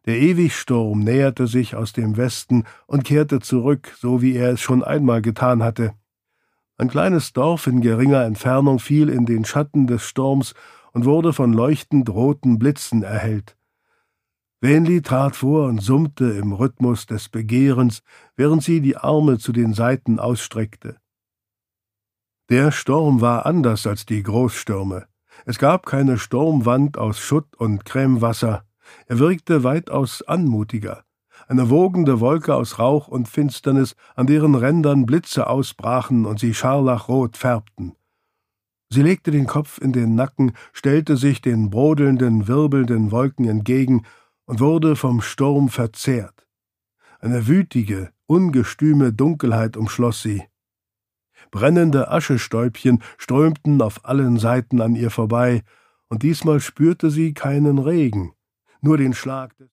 Der Ewigsturm näherte sich aus dem Westen und kehrte zurück, so wie er es schon einmal getan hatte. Ein kleines Dorf in geringer Entfernung fiel in den Schatten des Sturms und wurde von leuchtend roten Blitzen erhellt. Vänli trat vor und summte im Rhythmus des Begehrens, während sie die Arme zu den Seiten ausstreckte. Der Sturm war anders als die Großstürme. Es gab keine Sturmwand aus Schutt und Cremewasser. Er wirkte weitaus anmutiger. Eine wogende Wolke aus Rauch und Finsternis, an deren Rändern Blitze ausbrachen und sie scharlachrot färbten. Sie legte den Kopf in den Nacken, stellte sich den brodelnden, wirbelnden Wolken entgegen und wurde vom Sturm verzehrt. Eine wütige, ungestüme Dunkelheit umschloss sie. Brennende Aschestäubchen strömten auf allen Seiten an ihr vorbei, und diesmal spürte sie keinen Regen, nur den Schlag des